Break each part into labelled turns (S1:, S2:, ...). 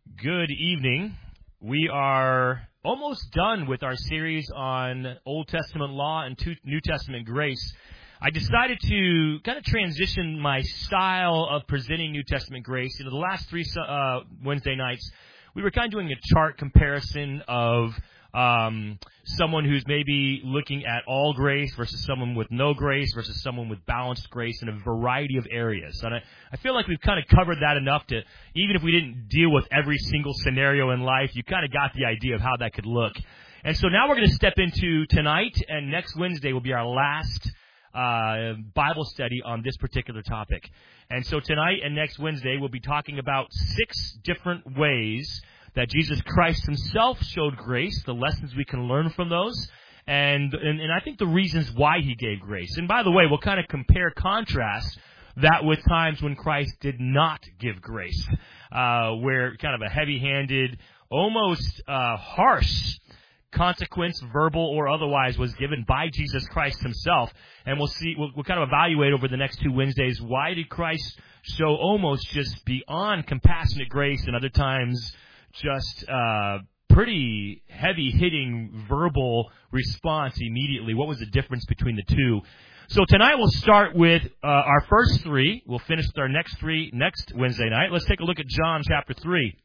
S1: Good evening. We are almost done with our series on Old Testament law and New Testament grace. I decided to kind of transition my style of presenting New Testament grace. The last three Wednesday nights, we were kind of doing a chart comparison of someone who's maybe looking at all grace versus someone with no grace versus someone with balanced grace in a variety of areas. And I feel like we've kind of covered that enough to, even if we didn't deal with every single scenario in life, you kind of got the idea of how that could look. And so now we're going to step into tonight, and next Wednesday will be our last Bible study on this particular topic. And so tonight and next Wednesday, we'll be talking about 6 different ways that Jesus Christ himself showed grace, the lessons we can learn from those, and I think the reasons why he gave grace. And by the way, we'll kind of contrast that with times when Christ did not give grace, where kind of a heavy-handed, almost harsh consequence, verbal or otherwise, was given by Jesus Christ himself. And we'll kind of evaluate over the next 2 Wednesdays, why did Christ show almost just beyond compassionate grace, and other times just pretty heavy-hitting verbal response immediately? What was the difference between the two? So tonight we'll start with our first 3. We'll finish with our next 3 next Wednesday night. Let's take a look at John chapter 3.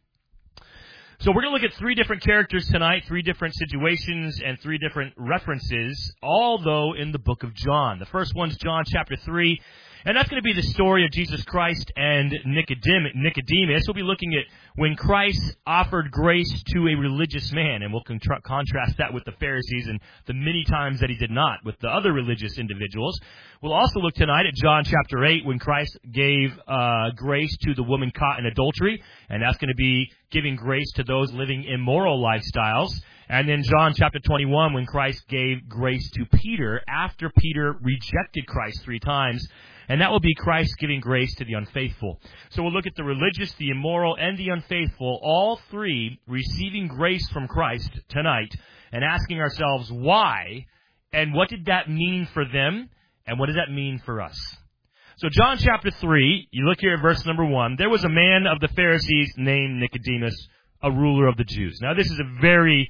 S1: So we're going to look at 3 different characters tonight, 3 different situations, and 3 different references, all though in the book of John. The first one's John chapter 3. And that's going to be the story of Jesus Christ and Nicodemus. We'll be looking at when Christ offered grace to a religious man, and we'll contrast that with the Pharisees and the many times that he did not with the other religious individuals. We'll also look tonight at John chapter 8 when Christ gave grace to the woman caught in adultery, and that's going to be giving grace to those living immoral lifestyles. And then John chapter 21 when Christ gave grace to Peter after Peter rejected Christ 3 times. And that will be Christ giving grace to the unfaithful. So we'll look at the religious, the immoral, and the unfaithful, all 3 receiving grace from Christ tonight, and asking ourselves why, and what did that mean for them, and what does that mean for us? So John chapter 3, you look here at verse number 1. There was a man of the Pharisees named Nicodemus, a ruler of the Jews. Now this is a very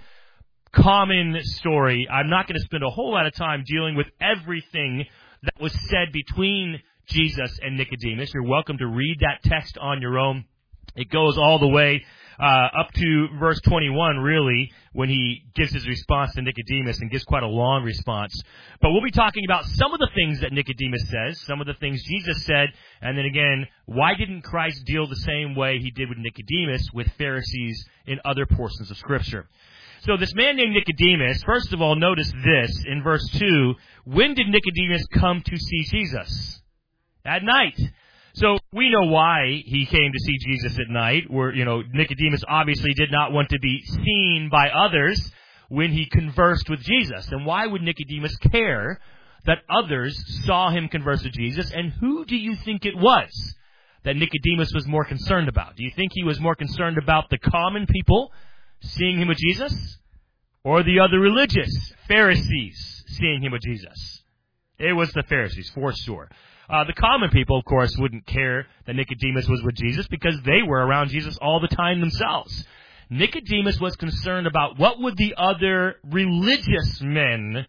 S1: common story. I'm not going to spend a whole lot of time dealing with everything that was said between Jesus and Nicodemus. You're welcome to read that text on your own. It goes all the way up to verse 21, really, when he gives his response to Nicodemus, and gives quite a long response. But we'll be talking about some of the things that Nicodemus says, some of the things Jesus said, and then again, why didn't Christ deal the same way he did with Nicodemus with Pharisees in other portions of Scripture? So this man named Nicodemus, first of all, notice this in verse 2. When did Nicodemus come to see Jesus? At night. So we know why he came to see Jesus at night, where, Nicodemus obviously did not want to be seen by others when he conversed with Jesus. And why would Nicodemus care that others saw him converse with Jesus? And who do you think it was that Nicodemus was more concerned about? Do you think he was more concerned about the common people seeing him with Jesus, or the other religious Pharisees seeing him with Jesus? It was the Pharisees, for sure. The common people, of course, wouldn't care that Nicodemus was with Jesus because they were around Jesus all the time themselves. Nicodemus was concerned about what would the other religious men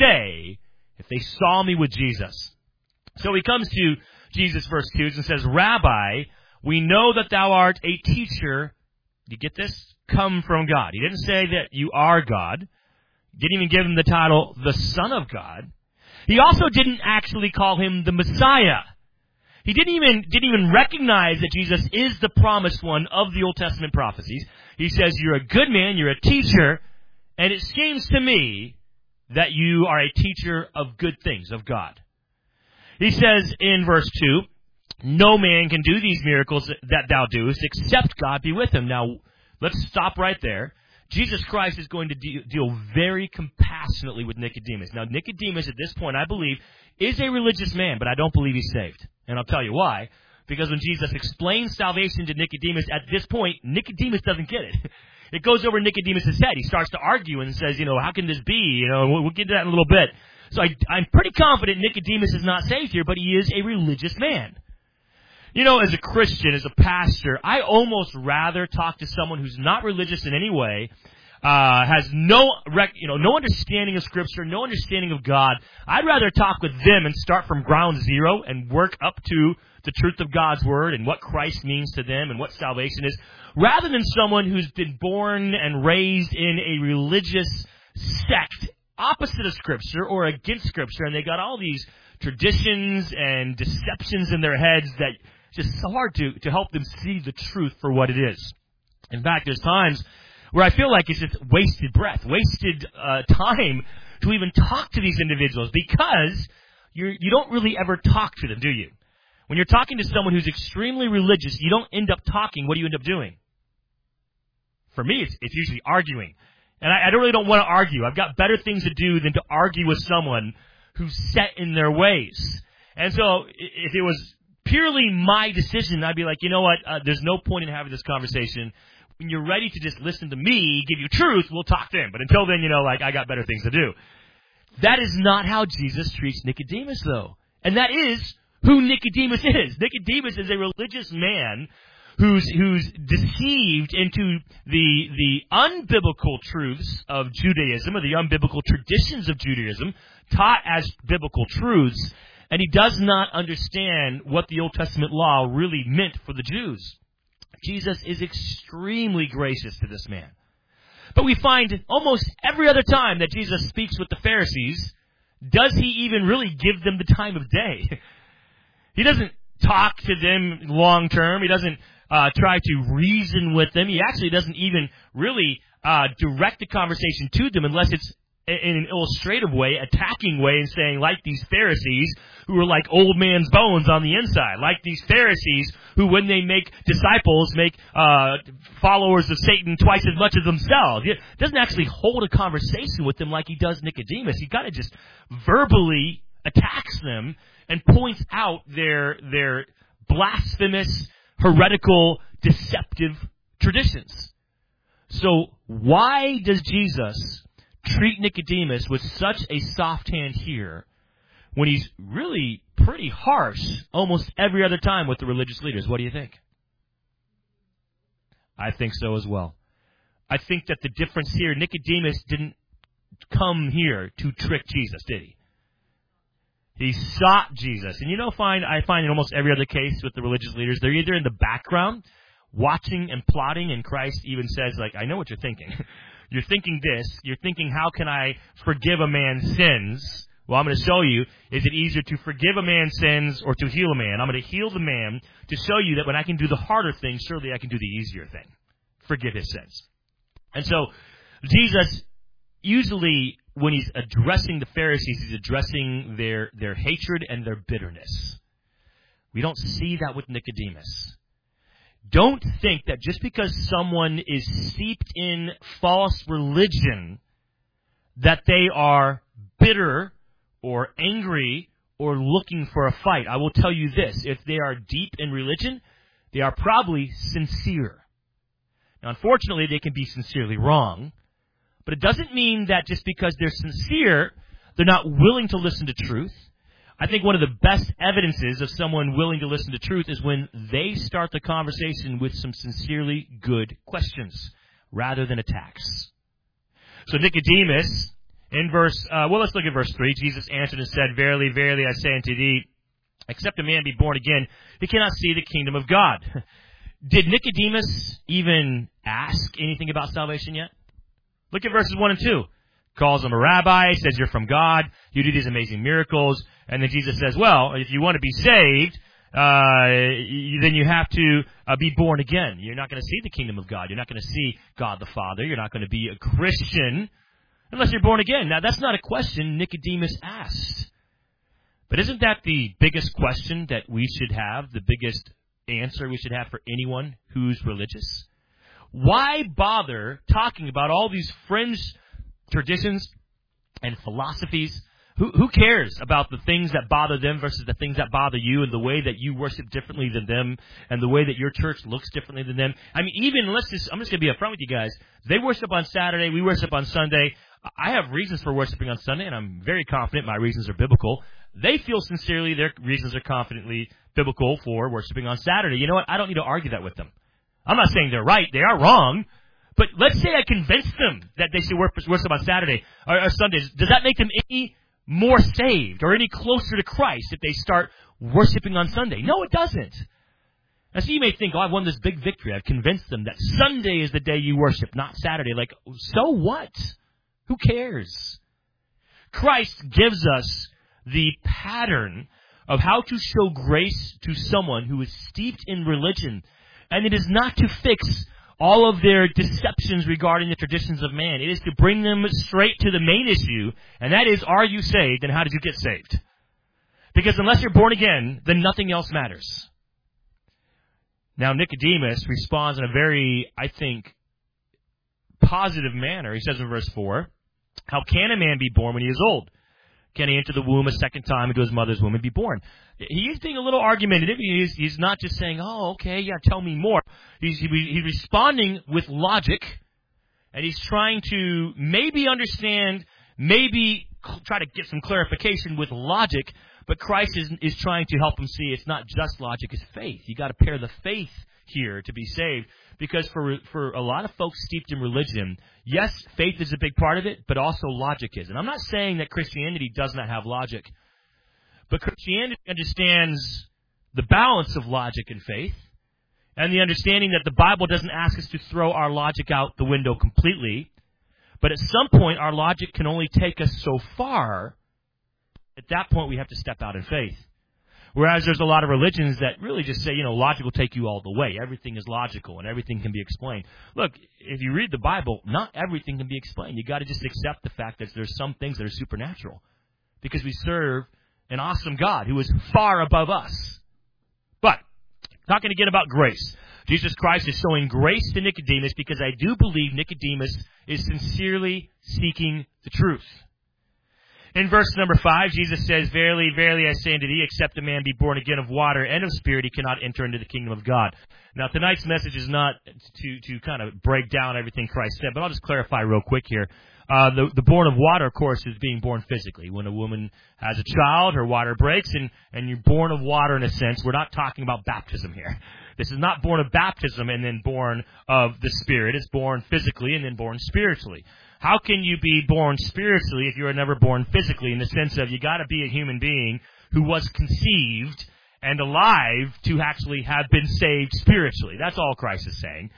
S1: say if they saw me with Jesus. So he comes to Jesus, verse 2, and says, Rabbi, we know that thou art a teacher. Do you get this? Come from God. He didn't say that you are God. He didn't even give him the title, the Son of God. He also didn't actually call him the Messiah. He didn't even recognize that Jesus is the promised one of the Old Testament prophecies. He says, you're a good man, you're a teacher, and it seems to me that you are a teacher of good things, of God. He says in verse 2, no man can do these miracles that thou doest except God be with him. Now, let's stop right there. Jesus Christ is going to deal very compassionately with Nicodemus. Now, Nicodemus at this point, I believe, is a religious man, but I don't believe he's saved. And I'll tell you why. Because when Jesus explains salvation to Nicodemus, at this point, Nicodemus doesn't get it. It goes over Nicodemus' head. He starts to argue and says, how can this be? We'll get to that in a little bit. So I'm pretty confident Nicodemus is not saved here, but he is a religious man. As a Christian, as a pastor, I almost rather talk to someone who's not religious in any way, has no understanding of Scripture, no understanding of God. I'd rather talk with them and start from ground zero and work up to the truth of God's Word and what Christ means to them and what salvation is, rather than someone who's been born and raised in a religious sect opposite of Scripture or against Scripture, and they got all these traditions and deceptions in their heads that it's just so hard to help them see the truth for what it is. In fact, there's times where I feel like it's just wasted breath, wasted time to even talk to these individuals, because you don't really ever talk to them, do you? When you're talking to someone who's extremely religious, you don't end up talking. What do you end up doing? For me, it's usually arguing. And I really don't want to argue. I've got better things to do than to argue with someone who's set in their ways. And so if it was purely my decision, I'd be like, you know what, there's no point in having this conversation. When you're ready to just listen to me, give you truth, we'll talk then. But until then, I got better things to do. That is not how Jesus treats Nicodemus, though. And that is who Nicodemus is. Nicodemus is a religious man who's deceived into the unbiblical truths of Judaism, or the unbiblical traditions of Judaism, taught as biblical truths, and he does not understand what the Old Testament law really meant for the Jews. Jesus is extremely gracious to this man. But we find almost every other time that Jesus speaks with the Pharisees, does he even really give them the time of day? He doesn't talk to them long term. He doesn't try to reason with them. He actually doesn't even really direct the conversation to them unless it's in an illustrative way, attacking way, and saying, like these Pharisees who are like old man's bones on the inside, like these Pharisees who, when they make disciples, make followers of Satan twice as much as themselves. He doesn't actually hold a conversation with them like he does Nicodemus. He kind of just verbally attacks them and points out their blasphemous, heretical, deceptive traditions. So why does Jesus treat Nicodemus with such a soft hand here when he's really pretty harsh almost every other time with the religious leaders? What do you think? I think so as well. I think that the difference here, Nicodemus didn't come here to trick Jesus, did he? He sought Jesus. And I find in almost every other case with the religious leaders, they're either in the background, watching and plotting, and Christ even says, I know what you're thinking. You're thinking this. You're thinking, how can I forgive a man's sins? Well, I'm going to show you, is it easier to forgive a man's sins or to heal a man? I'm going to heal the man to show you that when I can do the harder thing, surely I can do the easier thing. Forgive his sins. And so, Jesus, usually when he's addressing the Pharisees, he's addressing their hatred and their bitterness. We don't see that with Nicodemus. Don't think that just because someone is steeped in false religion, that they are bitter or angry or looking for a fight. I will tell you this, if they are deep in religion, they are probably sincere. Now, unfortunately, they can be sincerely wrong, but it doesn't mean that just because they're sincere, they're not willing to listen to truth. I think one of the best evidences of someone willing to listen to truth is when they start the conversation with some sincerely good questions rather than attacks. So Nicodemus, in let's look at verse 3. Jesus answered and said, Verily, verily, I say unto thee, except a man be born again, he cannot see the kingdom of God. Did Nicodemus even ask anything about salvation yet? Look at verses 1 and 2. Calls him a rabbi, says you're from God, you do these amazing miracles, and then Jesus says, well, if you want to be saved, then you have to be born again. You're not going to see the kingdom of God. You're not going to see God the Father. You're not going to be a Christian unless you're born again. Now, that's not a question Nicodemus asked. But isn't that the biggest question that we should have, the biggest answer we should have for anyone who's religious? Why bother talking about all these fringe traditions and philosophies? Who cares about the things that bother them versus the things that bother you, and the way that you worship differently than them, and the way that your church looks differently than them? I mean, I'm just going to be upfront with you guys. They worship on Saturday. We worship on Sunday. I have reasons for worshiping on Sunday, and I'm very confident my reasons are biblical. they feel sincerely their reasons are confidently biblical for worshiping on Saturday. You know what? I don't need to argue that with them. I'm not saying they're right. They are wrong. But let's say I convince them that they should worship on Saturday or Sundays. Does that make them any more saved or any closer to Christ if they start worshiping on Sunday? No, it doesn't. And so you may think, I've won this big victory. I've convinced them that Sunday is the day you worship, not Saturday. Like, so what? Who cares? Christ gives us the pattern of how to show grace to someone who is steeped in religion. And it is not to fix all of their deceptions regarding the traditions of man. It is to bring them straight to the main issue, and that is, are you saved, and how did you get saved? Because unless you're born again, then nothing else matters. Now, Nicodemus responds in a very, I think, positive manner. He says in verse 4, how can a man be born when he is old? Can he enter the womb a second time into his mother's womb and be born? He is being a little argumentative. He's not just saying, okay, yeah, tell me more. He's responding with logic, and he's trying to maybe understand, maybe try to get some clarification with logic, but Christ is trying to help him see it's not just logic, it's faith. You got to pair the faith here to be saved. Because for a lot of folks steeped in religion, yes, faith is a big part of it, but also logic is. And I'm not saying that Christianity does not have logic, but Christianity understands the balance of logic and faith, and the understanding that the Bible doesn't ask us to throw our logic out the window completely, but at some point our logic can only take us so far. At that point we have to step out in faith. Whereas there's a lot of religions that really just say, logic will take you all the way. Everything is logical and everything can be explained. Look, if you read the Bible, not everything can be explained. You got to just accept the fact that there's some things that are supernatural. Because we serve an awesome God who is far above us. But, talking again about grace. Jesus Christ is showing grace to Nicodemus because I do believe Nicodemus is sincerely seeking the truth. In verse number 5, Jesus says, verily, verily, I say unto thee, except a man be born again of water and of spirit, he cannot enter into the kingdom of God. Now, tonight's message is not to kind of break down everything Christ said, but I'll just clarify real quick here. The born of water, of course, is being born physically. When a woman has a child, her water breaks, and you're born of water in a sense. We're not talking about baptism here. This is not born of baptism and then born of the Spirit. It's born physically and then born spiritually. How can you be born spiritually if you are never born physically? In the sense of you got to be a human being who was conceived and alive to actually have been saved spiritually. That's all Christ is saying.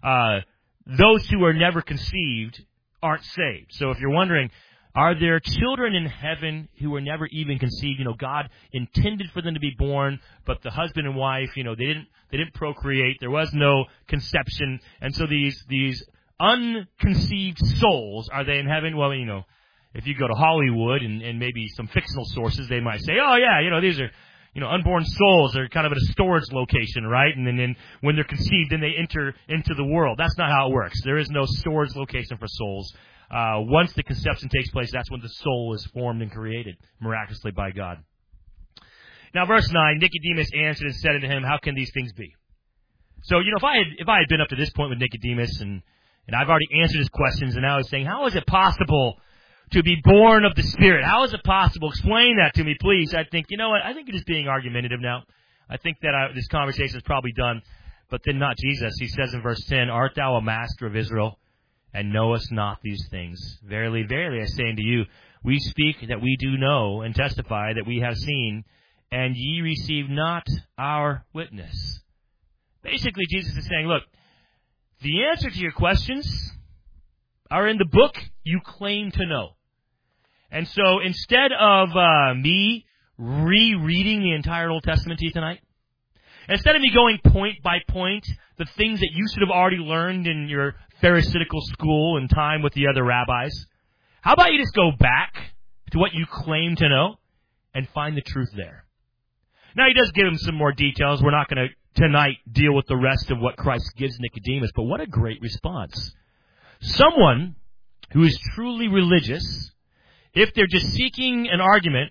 S1: Those who are never conceived aren't saved. So if you're wondering, are there children in heaven who were never even conceived? God intended for them to be born, but the husband and wife, they didn't procreate. There was no conception, and so these unconceived souls, are they in heaven? Well, if you go to Hollywood and maybe some fictional sources, they might say, oh yeah, these are, unborn souls. They're kind of at a storage location, right? And then when they're conceived, then they enter into the world. That's not how it works. There is no storage location for souls. Once the conception takes place, that's when the soul is formed and created miraculously by God. Now, verse 9, Nicodemus answered and said unto him, how can these things be? So, if I had been up to this point with Nicodemus and I've already answered his questions, and now he's saying, how is it possible to be born of the Spirit? How is it possible? Explain that to me, please. I think, I think it is being argumentative now. I think that this conversation is probably done, but then not Jesus. He says in verse 10, art thou a master of Israel, and knowest not these things? Verily, verily, I say unto you, we speak that we do know, and testify that we have seen, and ye receive not our witness. Basically, Jesus is saying, look, the answer to your questions are in the book you claim to know. And so instead of me rereading the entire Old Testament to you tonight, instead of me going point by point, the things that you should have already learned in your Pharisaical school and time with the other rabbis, how about you just go back to what you claim to know and find the truth there? Now, he does give him some more details. We're not going to tonight deal with the rest of what Christ gives Nicodemus, but what a great response. Someone who is truly religious, if they're just seeking an argument,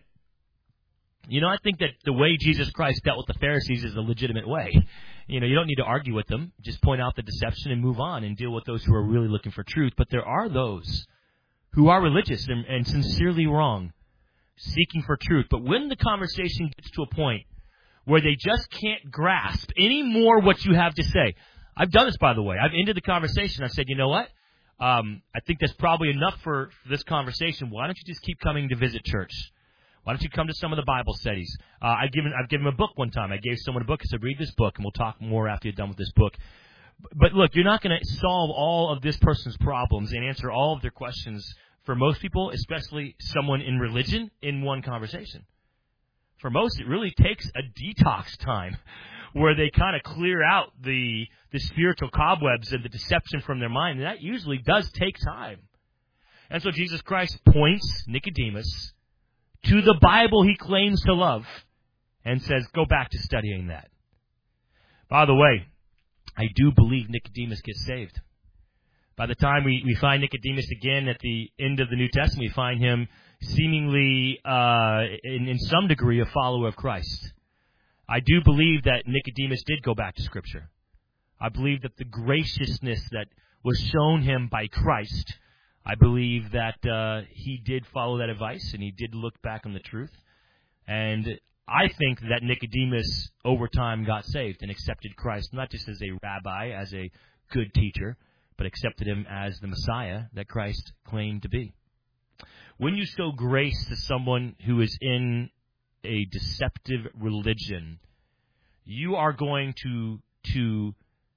S1: I think that the way Jesus Christ dealt with the Pharisees is a legitimate way. You don't need to argue with them. Just point out the deception and move on and deal with those who are really looking for truth. But there are those who are religious and sincerely wrong. seeking for truth. But when the conversation gets to a point where they just can't grasp any more what you have to say. I've done this, by the way. I've ended the conversation. I've said, you know what? I think that's probably enough for this conversation. Why don't you just keep coming to visit church? Why don't you come to some of the Bible studies? I've given a book one time. I gave someone a book. I said, read this book, and we'll talk more after you're done with this book. But look, you're not going to solve all of this person's problems and answer all of their questions for most people, especially someone in religion, in one conversation. For most, it really takes a detox time where they kind of clear out the spiritual cobwebs and the deception from their mind. And that usually does take time. And so Jesus Christ points Nicodemus to the Bible he claims to love and says, go back to studying that. By the way, I do believe Nicodemus gets saved. By the time we find Nicodemus again at the end of the New Testament, we find him seemingly, in some degree, a follower of Christ. I do believe that Nicodemus did go back to Scripture. I believe that the graciousness that was shown him by Christ, I believe that he did follow that advice and he did look back on the truth. And I think that Nicodemus, over time, got saved and accepted Christ, not just as a rabbi, as a good teacher, but accepted him as the Messiah that Christ claimed to be. When you show grace to someone who is in a deceptive religion, you are going to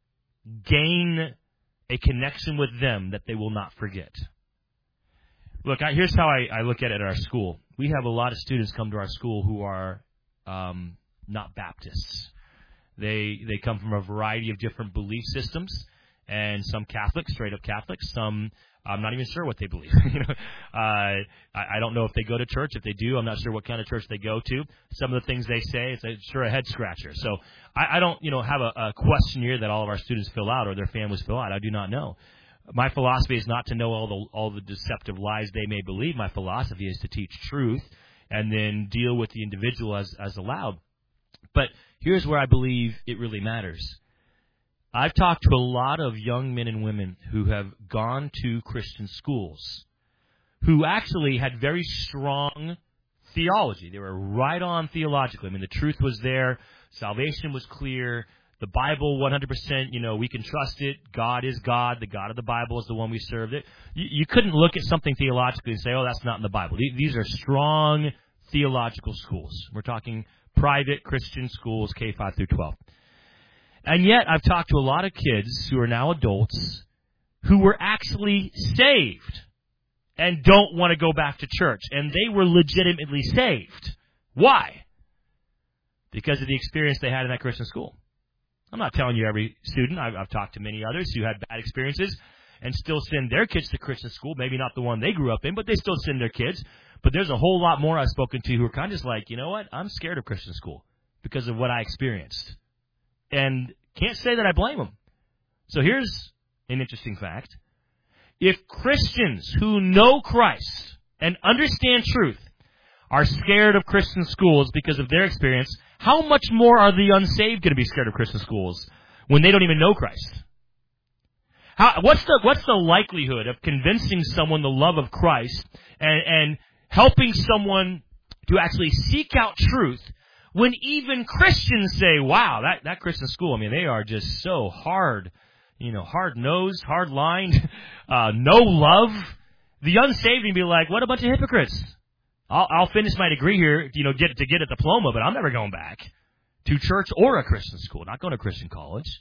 S1: gain a connection with them that they will not forget. Look, here's how I look at it at our school. We have a lot of students come to our school who are not Baptists. They come from a variety of different belief systems, and some Catholics, straight up Catholics, some I'm not even sure what they believe. I don't know if they go to church. If they do, I'm not sure what kind of church they go to. Some of the things they say, it's sure a head scratcher. So I don't, have a questionnaire that all of our students fill out or their families fill out. I do not know. My philosophy is not to know all the deceptive lies they may believe. My philosophy is to teach truth and then deal with the individual as allowed. But here's where I believe it really matters. I've talked to a lot of young men and women who have gone to Christian schools who actually had very strong theology. They were right on theologically. I mean, the truth was there. Salvation was clear. The Bible, 100%, we can trust it. God is God. The God of the Bible is the one we serve. You couldn't look at something theologically and say, oh, that's not in the Bible. These are strong theological schools. We're talking private Christian schools, K-5 through 12. And yet, I've talked to a lot of kids who are now adults who were actually saved and don't want to go back to church. And they were legitimately saved. Why? Because of the experience they had in that Christian school. I'm not telling you every student. I've talked to many others who had bad experiences and still send their kids to Christian school. Maybe not the one they grew up in, but they still send their kids. But there's a whole lot more I've spoken to who are kind of just like, you know what? I'm scared of Christian school because of what I experienced. And can't say that I blame them. So here's an interesting fact. If Christians who know Christ and understand truth are scared of Christian schools because of their experience, how much more are the unsaved going to be scared of Christian schools when they don't even know Christ? What's the likelihood of convincing someone the love of Christ and helping someone to actually seek out truth when even Christians say, wow, that Christian school, they are just so hard, hard-nosed, hard-lined, no love. The unsaved can be like, what a bunch of hypocrites. I'll finish my degree here, get a diploma, but I'm never going back to church or a Christian school, not going to Christian college.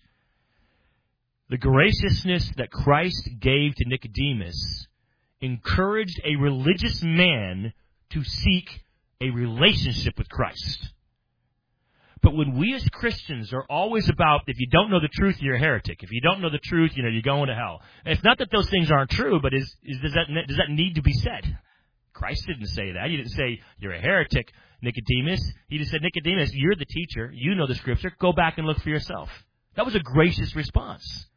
S1: The graciousness that Christ gave to Nicodemus encouraged a religious man to seek a relationship with Christ. But when we as Christians are always about, if you don't know the truth, you're a heretic. If you don't know the truth, you're going to hell. And it's not that those things aren't true, but does that need to be said? Christ didn't say that. He didn't say, you're a heretic, Nicodemus. He just said, Nicodemus, you're the teacher. You know the Scripture. Go back and look for yourself. That was a gracious response.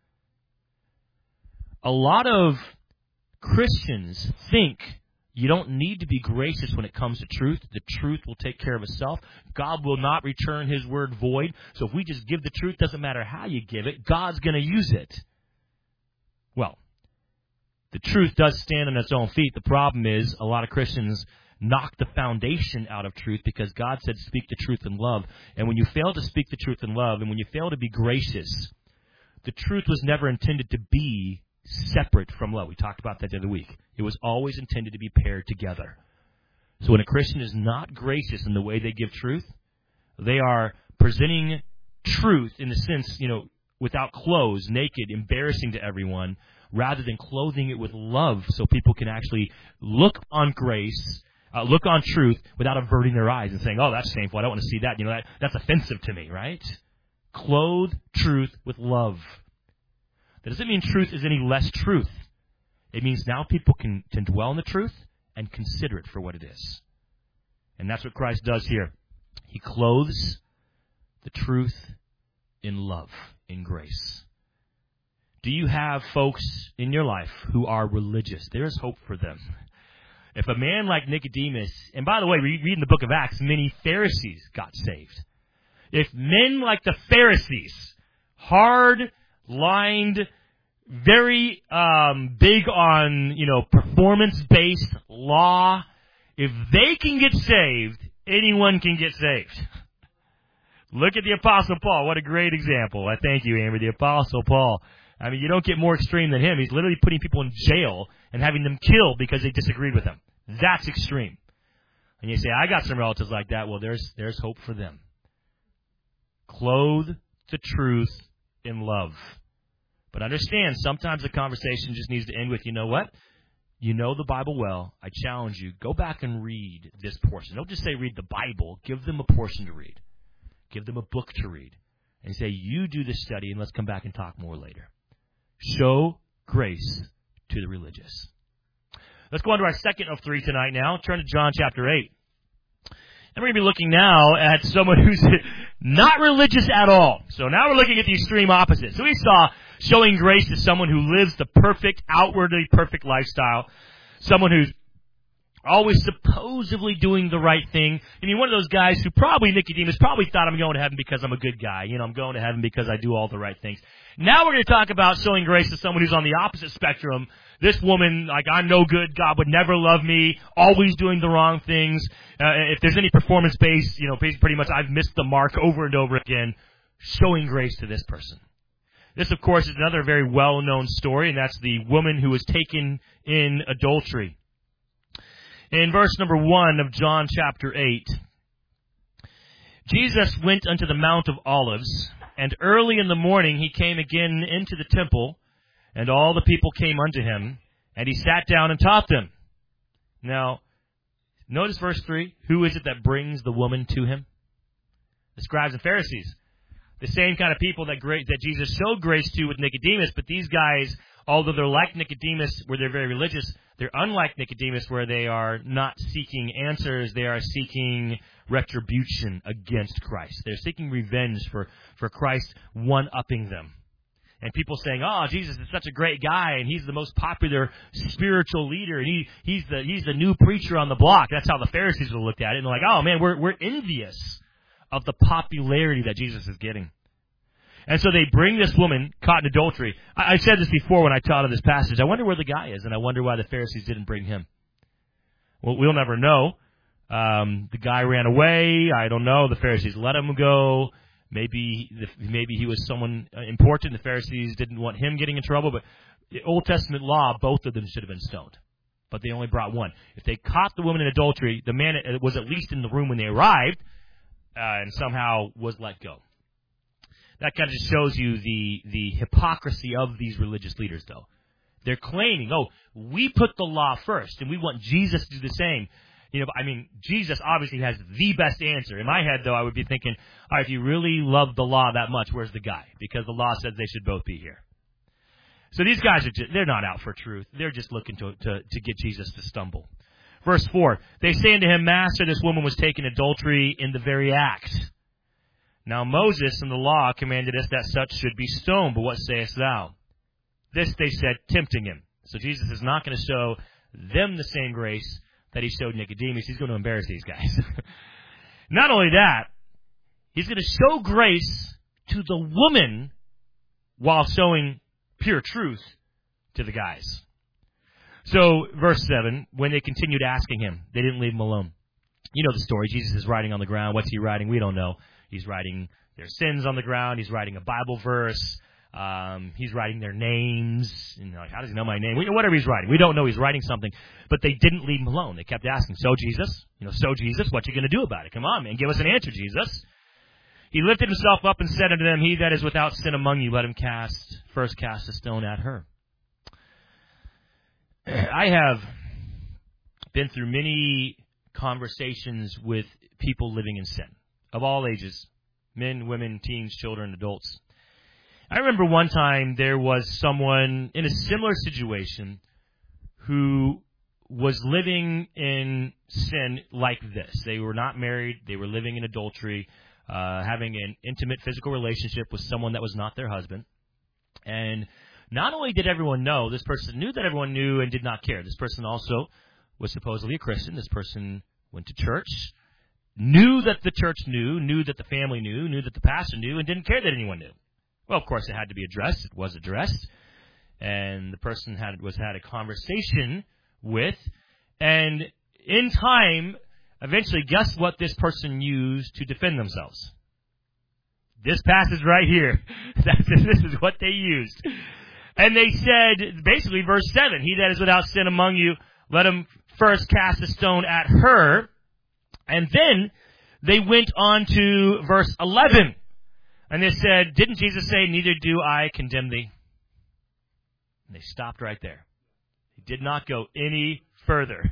S1: A lot of Christians think you don't need to be gracious when it comes to truth. The truth will take care of itself. God will not return His word void. So if we just give the truth, doesn't matter how you give it, God's going to use it. Well, the truth does stand on its own feet. The problem is a lot of Christians knock the foundation out of truth because God said speak the truth in love. And when you fail to speak the truth in love, and when you fail to be gracious, the truth was never intended to be separate from love. We talked about that the other week. It was always intended to be paired together. So when a Christian is not gracious in the way they give truth, they are presenting truth in the sense, without clothes, naked, embarrassing to everyone, rather than clothing it with love so people can actually look on grace, look on truth without averting their eyes and saying, oh, that's shameful, I don't want to see that. That's offensive to me, right? Clothe truth with love. That doesn't mean truth is any less truth. It means now people can dwell in the truth and consider it for what it is. And that's what Christ does here. He clothes the truth in love, in grace. Do you have folks in your life who are religious? There is hope for them. If a man like Nicodemus, and by the way, we read in the book of Acts, many Pharisees got saved. If men like the Pharisees, hard-lined, very big on, performance-based law, if they can get saved, anyone can get saved. Look at the Apostle Paul. What a great example. I thank you, Amber. The Apostle Paul. I mean, you don't get more extreme than him. He's literally putting people in jail and having them killed because they disagreed with him. That's extreme. And you say, I got some relatives like that. Well, there's hope for them. Clothe the truth in love. But understand, sometimes the conversation just needs to end with, you know what? You know the Bible well. I challenge you, go back and read this portion. Don't just say read the Bible. Give them a portion to read. Give them a book to read. And say, you do this study and let's come back and talk more later. Show grace to the religious. Let's go on to our second of three tonight now. Turn to John chapter 8. And we're going to be looking now at someone who's not religious at all. So now we're looking at the extreme opposite. So we saw showing grace to someone who lives the perfect, outwardly perfect lifestyle. Someone who's always supposedly doing the right thing. I mean, one of those guys who Nicodemus probably thought, I'm going to heaven because I'm a good guy. I'm going to heaven because I do all the right things. Now we're going to talk about showing grace to someone who's on the opposite spectrum. This woman, I'm no good, God would never love me, always doing the wrong things. If there's any performance-based, pretty much I've missed the mark over and over again. Showing grace to this person. This, of course, is another very well-known story, and that's the woman who was taken in adultery. In verse number 1 of John chapter 8, Jesus went unto the Mount of Olives, and early in the morning he came again into the temple, and all the people came unto him, and he sat down and taught them. Now, notice verse 3. Who is it that brings the woman to him? The scribes and Pharisees. The same kind of people that Jesus showed grace to with Nicodemus, but these guys, although they're like Nicodemus, where they're very religious, they're unlike Nicodemus, where they are not seeking answers. They are seeking retribution against Christ. They're seeking revenge for Christ one-upping them. And people saying, oh, Jesus is such a great guy, and he's the most popular spiritual leader, and he's the new preacher on the block. That's how the Pharisees would have looked at it. And they're like, oh, man, we're envious of the popularity that Jesus is getting. And so they bring this woman caught in adultery. I said this before when I taught on this passage. I wonder where the guy is, and I wonder why the Pharisees didn't bring him. Well, we'll never know. The guy ran away. I don't know. The Pharisees let him go. Maybe he was someone important. The Pharisees didn't want him getting in trouble. But the Old Testament law, both of them should have been stoned. But they only brought one. If they caught the woman in adultery, the man was at least in the room when they arrived and somehow was let go. That kind of just shows you the hypocrisy of these religious leaders, though. They're claiming, we put the law first, and we want Jesus to do the same. Jesus obviously has the best answer. In my head, though, I would be thinking, all right, if you really love the law that much, where's the guy? Because the law says they should both be here. So these guys they're not out for truth. They're just looking to get Jesus to stumble. Verse 4, they say unto him, Master, this woman was taken adultery in the very act. Now Moses in the law commanded us that such should be stoned, but what sayest thou? This they said, tempting him. So Jesus is not going to show them the same grace that he showed Nicodemus. He's going to embarrass these guys. Not only that, he's going to show grace to the woman while showing pure truth to the guys. So, verse 7, when they continued asking him, they didn't leave him alone. You know the story. Jesus is writing on the ground. What's he writing? We don't know. He's writing their sins on the ground. He's writing a Bible verse. He's writing their names. And like, how does he know my name? Whatever he's writing. We don't know he's writing something. But they didn't leave him alone. They kept asking, so Jesus, what you going to do about it? Come on, man. Give us an answer, Jesus. He lifted himself up and said unto them, he that is without sin among you, let him first cast a stone at her. I have been through many conversations with people living in sin, of all ages, men, women, teens, children, adults. I remember one time there was someone in a similar situation who was living in sin like this. They were not married. They were living in adultery, having an intimate physical relationship with someone that was not their husband. And not only did everyone know, this person knew that everyone knew and did not care. This person also was supposedly a Christian. This person went to church, knew that the church knew that the family knew that the pastor knew, and didn't care that anyone knew. Well, of course, it had to be addressed. It was addressed. And the person had a conversation with. And in time, eventually, guess what this person used to defend themselves? This passage right here. This is what they used. And they said, basically, verse 7, he that is without sin among you, let him first cast a stone at her. And then they went on to verse 11. And they said, didn't Jesus say, neither do I condemn thee? And they stopped right there. He did not go any further.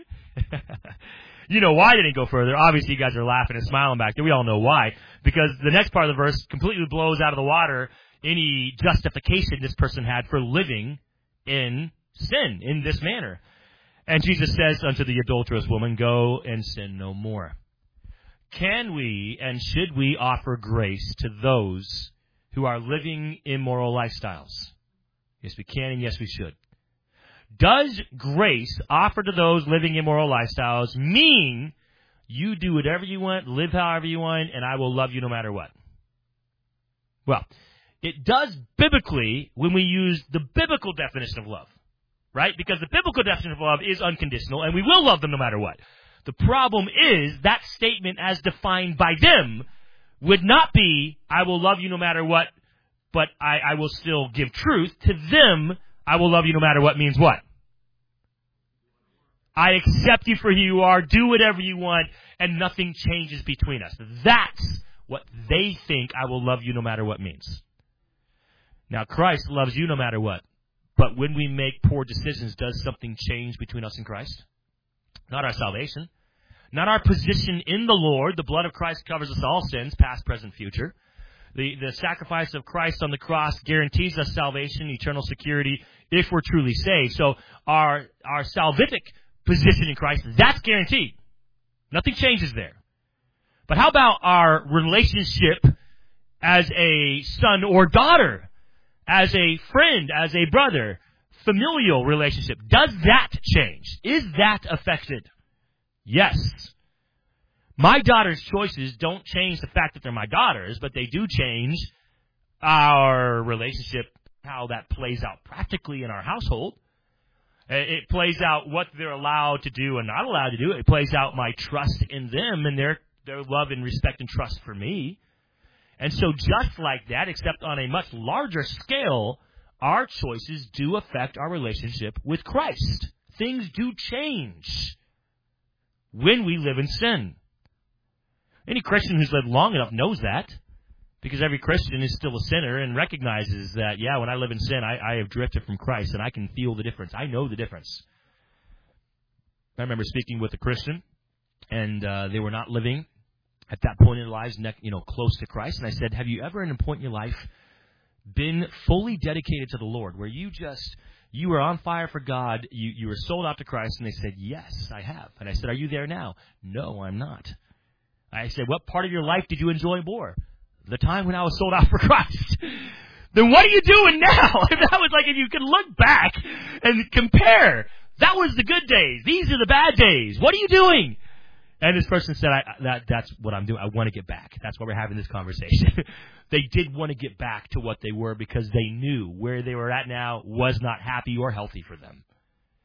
S1: You know why they didn't go further. Obviously, you guys are laughing and smiling back there. We all know why. Because the next part of the verse completely blows out of the water any justification this person had for living in sin in this manner. And Jesus says unto the adulterous woman, go and sin no more. Can we and should we offer grace to those who are living immoral lifestyles? Yes, we can, and yes, we should. Does grace offered to those living immoral lifestyles mean you do whatever you want, live however you want, and I will love you no matter what? Well, it does biblically when we use the biblical definition of love, right? Because the biblical definition of love is unconditional, and we will love them no matter what. The problem is that statement as defined by them would not be, I will love you no matter what, but I will still give truth. To them, I will love you no matter what means what? I accept you for who you are, do whatever you want, and nothing changes between us. That's what they think I will love you no matter what means. Now, Christ loves you no matter what. But when we make poor decisions, does something change between us and Christ? Not our salvation. Not our position in the Lord. The blood of Christ covers us all sins, past, present, future. The sacrifice of Christ on the cross guarantees us salvation, eternal security, if we're truly saved. So our salvific position in Christ, that's guaranteed. Nothing changes there. But how about our relationship as a son or daughter, as a friend, as a brother, familial relationship? Does that change? Is that affected? Yes. My daughter's choices don't change the fact that they're my daughters, but they do change our relationship, how that plays out practically in our household. It plays out what they're allowed to do and not allowed to do. It plays out my trust in them and their love and respect and trust for me. And so just like that, except on a much larger scale, our choices do affect our relationship with Christ. Things do change when we live in sin. Any Christian who's lived long enough knows that, because every Christian is still a sinner and recognizes that, yeah, when I live in sin, I have drifted from Christ, and I can feel the difference. I know the difference. I remember speaking with a Christian, and they were not living at that point in their lives, close to Christ. And I said, have you ever at a point in your life been fully dedicated to the Lord, where you were on fire for God, you were sold out to Christ? And they said, yes, I have. And I said, are you there now? No, I'm not. I said, what part of your life did you enjoy more? The time when I was sold out for Christ. Then what are you doing now? That was like, if you could look back and compare, that was the good days. These are the bad days. What are you doing? And this person said, that's what I'm doing. I want to get back. That's why we're having this conversation. They did want to get back to what they were because they knew where they were at now was not happy or healthy for them.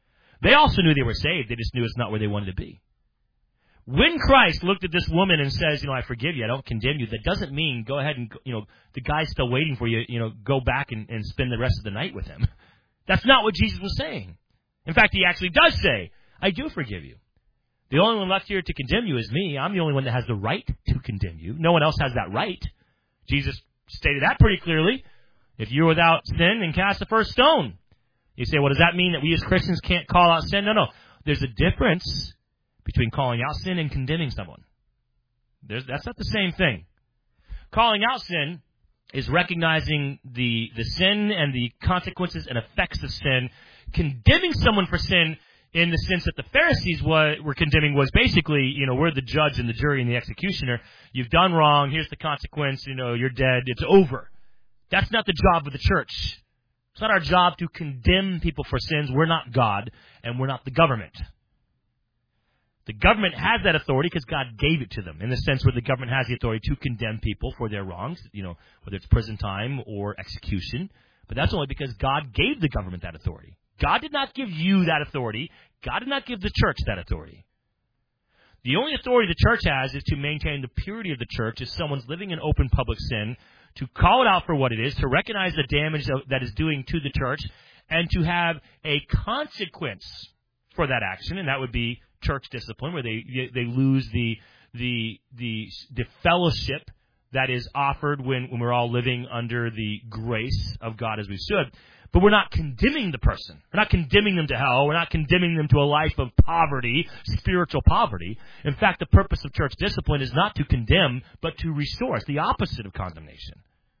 S1: They also knew they were saved. They just knew it's not where they wanted to be. When Christ looked at this woman and says, I forgive you, I don't condemn you, that doesn't mean go ahead and, the guy's still waiting for you, go back and spend the rest of the night with him. That's not what Jesus was saying. In fact, he actually does say, I do forgive you. The only one left here to condemn you is me. I'm the only one that has the right to condemn you. No one else has that right. Jesus stated that pretty clearly. If you're without sin, then cast the first stone. You say, well, does that mean that we as Christians can't call out sin? No. There's a difference between calling out sin and condemning someone. That's not the same thing. Calling out sin is recognizing the sin and the consequences and effects of sin. Condemning someone for sin, in the sense that the Pharisees were condemning, was basically, we're the judge and the jury and the executioner. You've done wrong. Here's the consequence. You're dead. It's over. That's not the job of the church. It's not our job to condemn people for sins. We're not God, and we're not the government. The government has that authority because God gave it to them, in the sense where the government has the authority to condemn people for their wrongs, whether it's prison time or execution. But that's only because God gave the government that authority. God did not give you that authority. God did not give the church that authority. The only authority the church has is to maintain the purity of the church if someone's living in open public sin, to call it out for what it is, to recognize the damage that is doing to the church, and to have a consequence for that action, and that would be church discipline, where they lose the fellowship that is offered when we're all living under the grace of God as we should. But we're not condemning the person. We're not condemning them to hell. We're not condemning them to a life of poverty, spiritual poverty. In fact, the purpose of church discipline is not to condemn, but to restore. It's the opposite of condemnation.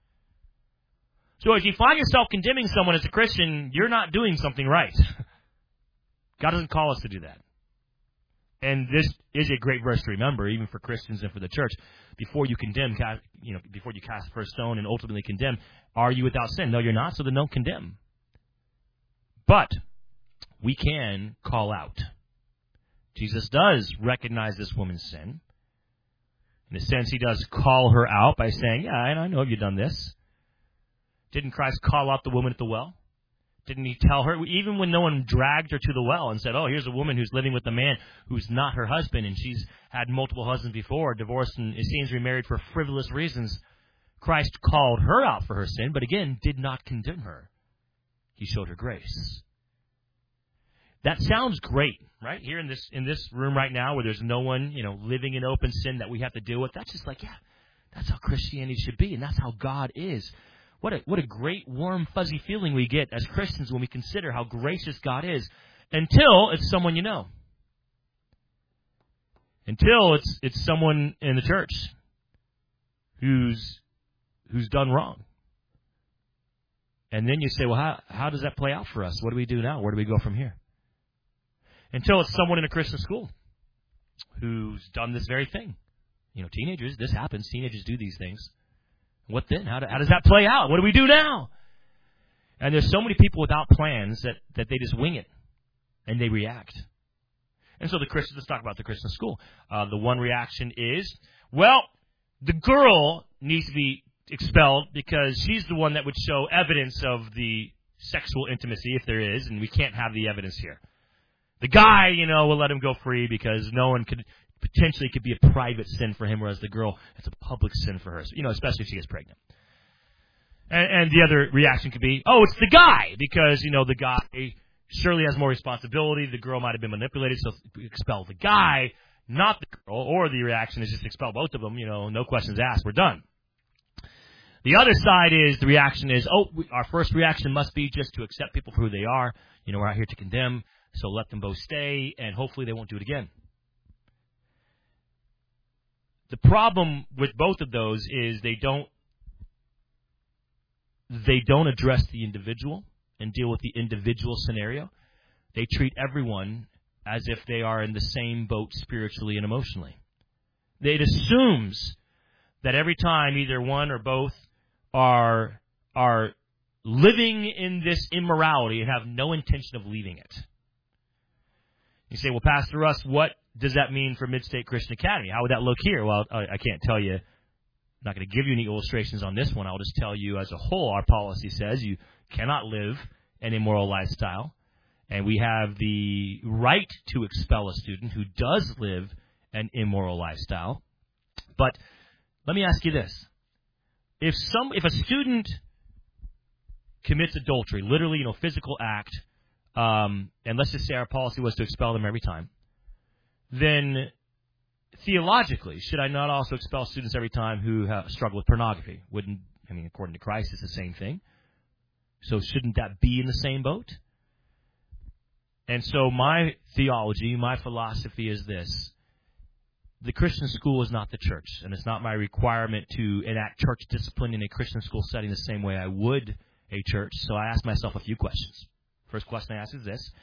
S1: So if you find yourself condemning someone as a Christian, you're not doing something right. God doesn't call us to do that. And this is a great verse to remember, even for Christians and for the church. Before you condemn, before you cast the first stone and ultimately condemn, are you without sin? No, you're not, so then don't condemn. But we can call out. Jesus does recognize this woman's sin. In a sense, he does call her out by saying, yeah, I know you've done this. Didn't Christ call out the woman at the well? Didn't he tell her, even when no one dragged her to the well and said, oh, here's a woman who's living with a man who's not her husband, and she's had multiple husbands before, divorced, and it seems remarried for frivolous reasons. Christ called her out for her sin, but again, did not condemn her. He showed her grace. That sounds great, right? Here in this room right now, where there's no one, living in open sin that we have to deal with. That's just like, yeah, that's how Christianity should be, and that's how God is. What a great, warm, fuzzy feeling we get as Christians when we consider how gracious God is, until it's someone you know. Until it's someone in the church who's done wrong. And then you say, well, how does that play out for us? What do we do now? Where do we go from here? Until it's someone in a Christian school who's done this very thing. Teenagers, this happens. Teenagers do these things. What then? How does that play out? What do we do now? And there's so many people without plans that they just wing it, and they react. And so let's talk about the Christian school. The one reaction is, well, the girl needs to be expelled because she's the one that would show evidence of the sexual intimacy, if there is, and we can't have the evidence here. The guy, we'll let him go free because no one could be a private sin for him, whereas the girl, it's a public sin for her, especially if she gets pregnant. And the other reaction could be, oh, it's the guy, because, the guy surely has more responsibility. The girl might have been manipulated, so expel the guy, not the girl. Or the reaction is just expel both of them, no questions asked, we're done. The other side is, the reaction is, our first reaction must be just to accept people for who they are. We're out here to condemn, so let them both stay, and hopefully they won't do it again. The problem with both of those is they don't address the individual and deal with the individual scenario. They treat everyone as if they are in the same boat spiritually and emotionally. It assumes that every time either one or both are living in this immorality and have no intention of leaving it. You say, well, Pastor Russ, what does that mean for Mid-State Christian Academy? How would that look here? Well, I can't tell you. I'm not going to give you any illustrations on this one. I'll just tell you as a whole, our policy says you cannot live an immoral lifestyle. And we have the right to expel a student who does live an immoral lifestyle. But let me ask you this. If a student commits adultery, literally, physical act, and let's just say our policy was to expel them every time, then theologically, should I not also expel students every time who struggle with pornography? According to Christ, it's the same thing. So shouldn't that be in the same boat? And so my theology, my philosophy is this. The Christian school is not the church, and it's not my requirement to enact church discipline in a Christian school setting the same way I would a church. So I asked myself a few questions. First question I asked is this.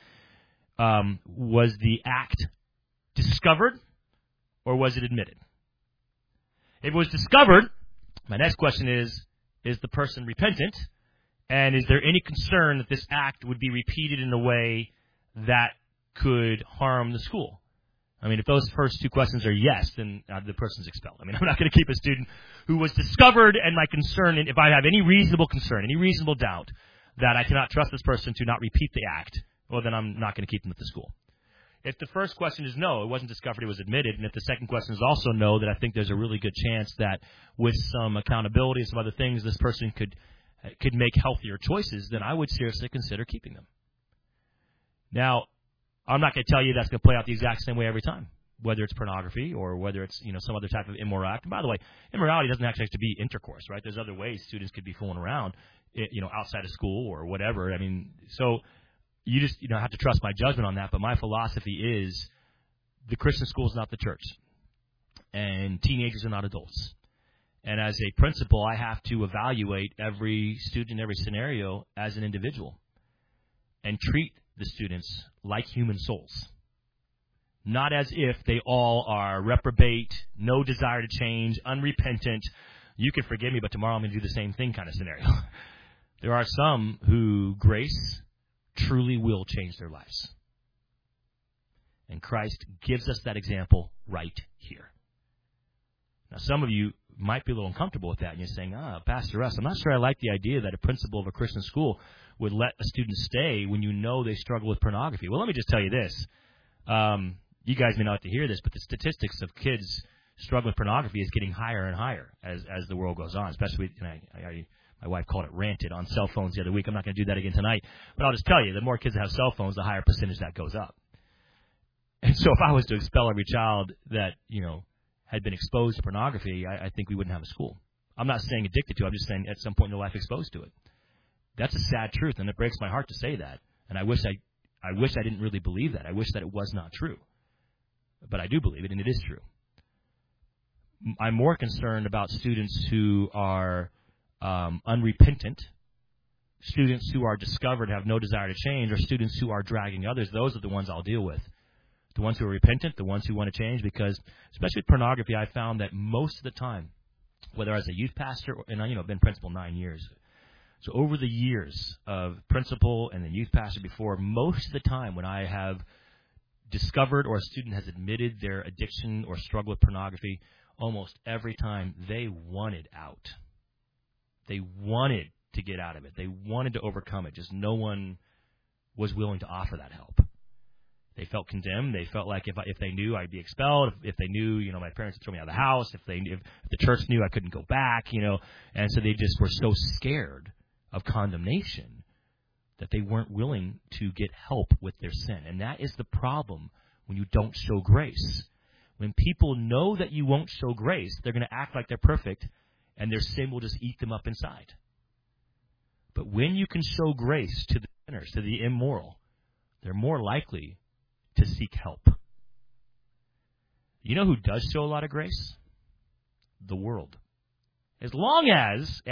S1: Was the act discovered or was it admitted? If it was discovered, my next question is the person repentant? And is there any concern that this act would be repeated in a way that could harm the school? If those first two questions are yes, then the person's expelled. I'm not going to keep a student who was discovered, and my concern, and if I have any reasonable concern, any reasonable doubt that I cannot trust this person to not repeat the act, well, then I'm not going to keep them at the school. If the first question is no, it wasn't discovered, it was admitted, and if the second question is also no, then I think there's a really good chance that with some accountability and some other things, this person could make healthier choices, then I would seriously consider keeping them. Now, I'm not going to tell you that's going to play out the exact same way every time, whether it's pornography or whether it's some other type of immoral act. And by the way, immorality doesn't actually have to be intercourse, right? There's other ways students could be fooling around, outside of school or whatever. So you just have to trust my judgment on that. But my philosophy is the Christian school is not the church, and teenagers are not adults. And as a principal, I have to evaluate every student, every scenario as an individual, and treat the students like human souls. Not as if they all are reprobate, no desire to change, unrepentant. You can forgive me, but tomorrow I'm going to do the same thing kind of scenario. There are some who grace truly will change their lives. And Christ gives us that example right here. Now, some of you might be a little uncomfortable with that, and you're saying, Pastor Russ, I'm not sure I like the idea that a principal of a Christian school would let a student stay when you know they struggle with pornography. Well, let me just tell you this. You guys may not have to hear this, but the statistics of kids struggling with pornography is getting higher and higher as the world goes on, especially, my wife called it ranted on cell phones the other week. I'm not going to do that again tonight. But I'll just tell you, the more kids that have cell phones, the higher percentage that goes up. And so if I was to expel every child that, had been exposed to pornography, I think we wouldn't have a school. I'm not saying addicted to it. I'm just saying at some point in their life exposed to it. That's a sad truth, and it breaks my heart to say that. And I wish I didn't really believe that. I wish that it was not true. But I do believe it, and it is true. I'm more concerned about students who are unrepentant, students who are discovered have no desire to change, or students who are dragging others. Those are the ones I'll deal with. The ones who are repentant, the ones who want to change, because especially with pornography, I found that most of the time, whether as a youth pastor, and I've been principal 9 years, so over the years of principal and then youth pastor before, most of the time when I have discovered or a student has admitted their addiction or struggle with pornography, almost every time they wanted out. They wanted to get out of it. They wanted to overcome it. Just no one was willing to offer that help. They felt condemned. They felt like if they knew, I'd be expelled. If they knew, my parents would throw me out of the house. If the church knew, I couldn't go back. And so they just were so scared of condemnation that they weren't willing to get help with their sin. And that is the problem when you don't show grace. When people know that you won't show grace, they're going to act like they're perfect, and their sin will just eat them up inside. But when you can show grace to the sinners, to the immoral, they're more likely to seek help. You know who does show a lot of grace? The world. As long as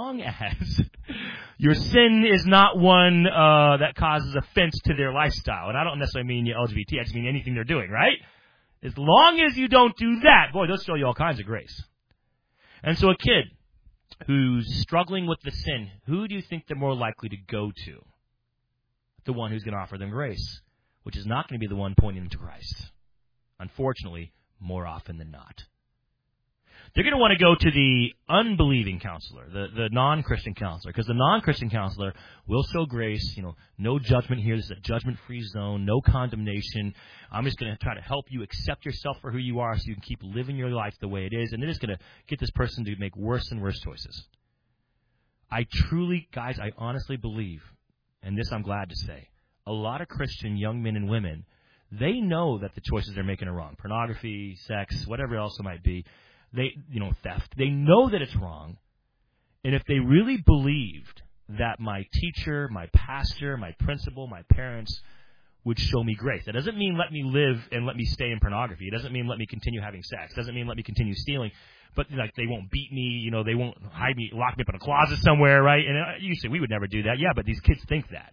S1: your sin is not one that causes offense to their lifestyle. And I don't necessarily mean LGBT, I just mean anything they're doing, right? As long as you don't do that, boy, they'll show you all kinds of grace. And so a kid who's struggling with the sin, who do you think they're more likely to go to? The one who's going to offer them grace, which is not going to be the one pointing them to Christ. Unfortunately, more often than not. they're going to want to go to the unbelieving counselor, the non-Christian counselor, because the non-Christian counselor will show grace, no judgment here. This is a judgment-free zone, no condemnation. I'm just going to try to help you accept yourself for who you are so you can keep living your life the way it is, and they're just going to get this person to make worse and worse choices. I honestly believe, and this I'm glad to say, a lot of Christian young men and women, they know that the choices they're making are wrong. Pornography, sex, whatever else it might be. Theft. They know that it's wrong. And if they really believed that my teacher, my pastor, my principal, my parents would show me grace. That doesn't mean let me live and let me stay in pornography. It doesn't mean let me continue having sex. It doesn't mean let me continue stealing. But they won't beat me, they won't hide me, lock me up in a closet somewhere, right? And you say, we would never do that. Yeah, but these kids think that.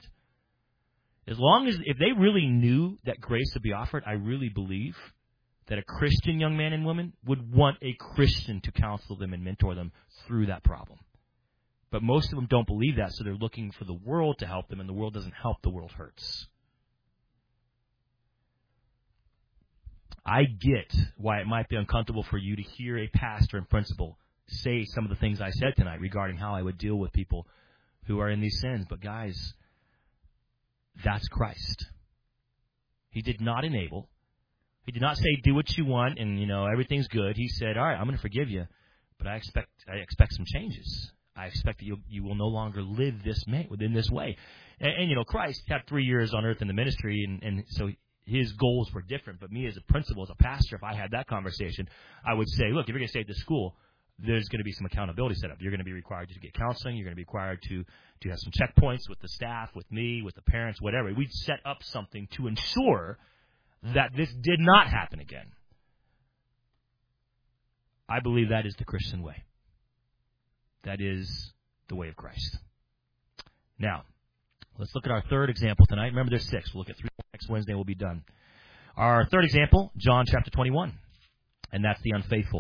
S1: If they really knew that grace would be offered, I really believe that a Christian young man and woman would want a Christian to counsel them and mentor them through that problem. But most of them don't believe that, so they're looking for the world to help them, and the world doesn't help, the world hurts. I get why it might be uncomfortable for you to hear a pastor and principal say some of the things I said tonight regarding how I would deal with people who are in these sins. But guys, that's Christ. He did not enable. He did not say, do what you want and, everything's good. He said, all right, I'm going to forgive you, but I expect some changes. I expect that you will no longer live within this way. And Christ had 3 years on earth in the ministry, and so his goals were different. But me as a principal, as a pastor, if I had that conversation, I would say, look, if you're going to stay at this school, there's going to be some accountability set up. You're going to be required to get counseling. You're going to be required to have some checkpoints with the staff, with me, with the parents, whatever. We'd set up something to ensure that this did not happen again. I believe that is the Christian way. That is the way of Christ. Now, let's look at our third example tonight. Remember, there's 6. We'll look at 3 next Wednesday. We'll be done. Our third example, John chapter 21, and that's the unfaithful.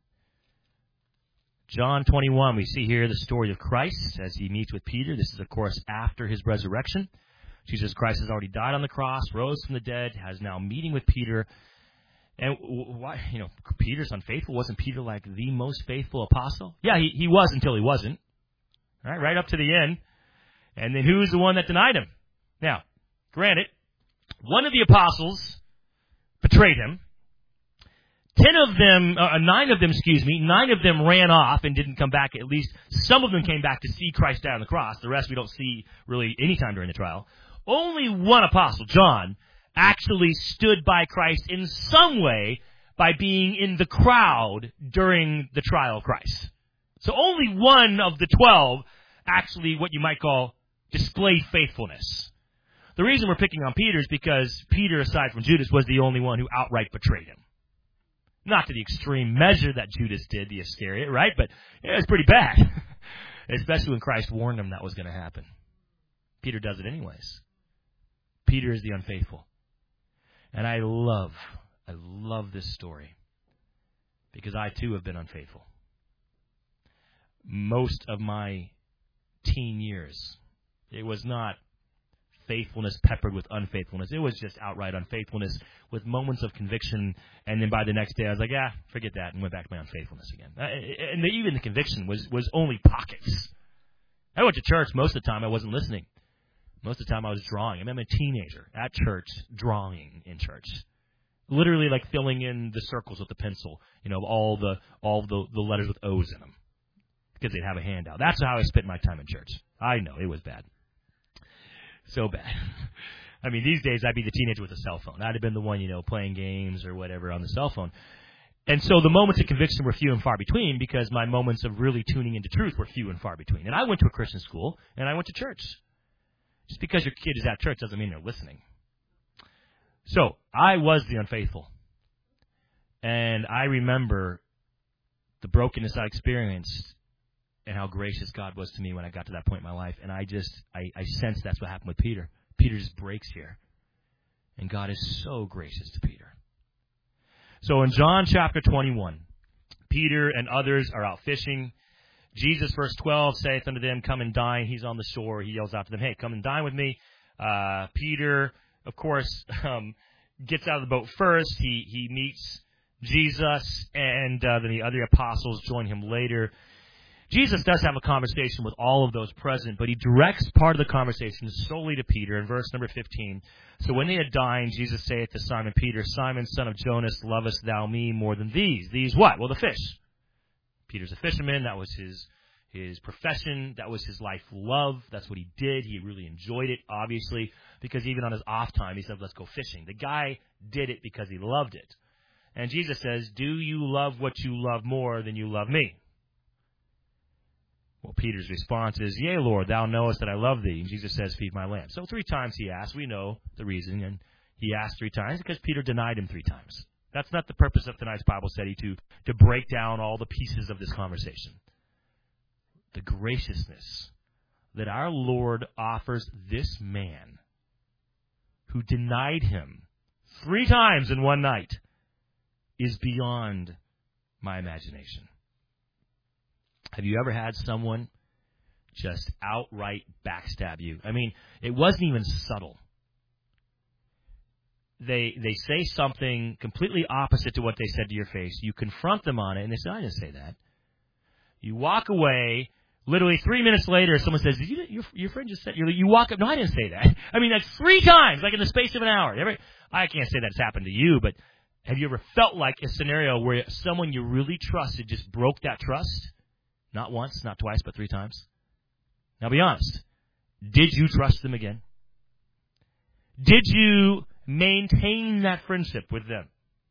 S1: John 21, we see here the story of Christ as he meets with Peter. This is, of course, after his resurrection. Jesus Christ has already died on the cross, rose from the dead, has now meeting with Peter. And why, Peter's unfaithful. Wasn't Peter like the most faithful apostle? Yeah, he was until he wasn't. Right up to the end. And then who's the one that denied him? Now, granted, one of the apostles betrayed him. 9 of them ran off and didn't come back. At least some of them came back to see Christ die on the cross. The rest we don't see really any time during the trial. Only one apostle, John, actually stood by Christ in some way by being in the crowd during the trial of Christ. So only one of the 12 actually, what you might call, displayed faithfulness. The reason we're picking on Peter is because Peter, aside from Judas, was the only one who outright betrayed him. Not to the extreme measure that Judas did, the Iscariot, right? But it was pretty bad. Especially when Christ warned him that was going to happen. Peter does it anyways. Peter is the unfaithful. And I love this story. Because I too have been unfaithful. Most of my teen years, it was not faithfulness peppered with unfaithfulness. It was just outright unfaithfulness with moments of conviction, and then by the next day I was like, forget that, and went back to my unfaithfulness again. And even the conviction was only pockets. I went to church most of the time. I wasn't listening. Most of the time I was drawing. I'm a teenager at church, drawing in church. Literally like filling in the circles with a pencil, all the letters with O's in them. Because they'd have a handout. That's how I spent my time in church. I know, it was bad. So bad. I mean, these days I'd be the teenager with a cell phone. I'd have been the one, playing games or whatever on the cell phone. And so the moments of conviction were few and far between because my moments of really tuning into truth were few and far between. And I went to a Christian school and I went to church. Just because your kid is at church doesn't mean they're listening. So I was the unfaithful. And I remember the brokenness I experienced and how gracious God was to me when I got to that point in my life. And I sensed that's what happened with Peter. Peter just breaks here. And God is so gracious to Peter. So in John chapter 21, Peter and others are out fishing. Jesus, verse 12, saith unto them, come and dine. He's on the shore. He yells out to them, hey, come and dine with me. Peter, of course, gets out of the boat first. He meets Jesus and then the other apostles join him later. Jesus does have a conversation with all of those present, but he directs part of the conversation solely to Peter in verse number 15. So when they had dined, Jesus saith to Simon Peter, Simon, son of Jonas, lovest thou me more than these? These what? Well, the fish. Peter's a fisherman. That was his profession. That was his life love. That's what he did. He really enjoyed it, obviously, because even on his off time, he said, let's go fishing. The guy did it because he loved it. And Jesus says, do you love what you love more than you love me? Well, Peter's response is, yea, Lord, thou knowest that I love thee. And Jesus says, feed my lambs. So 3 times he asked. We know the reason. And he asked 3 times because Peter denied him 3 times. That's not the purpose of tonight's Bible study, to break down all the pieces of this conversation. The graciousness that our Lord offers this man who denied him 3 times in one night is beyond my imagination. Have you ever had someone just outright backstab you? I mean, it wasn't even subtle. They say something completely opposite to what they said to your face. You confront them on it, and they say, I didn't say that. You walk away. Literally 3 minutes later, someone says, your friend just said, you walk up. No, I didn't say that. I mean, that's 3 times, like in the space of an hour. I can't say that's happened to you, but have you ever felt like a scenario where someone you really trusted just broke that trust? Not once, not twice, but 3 times. Now be honest. Did you trust them again? Did you maintain that friendship with them?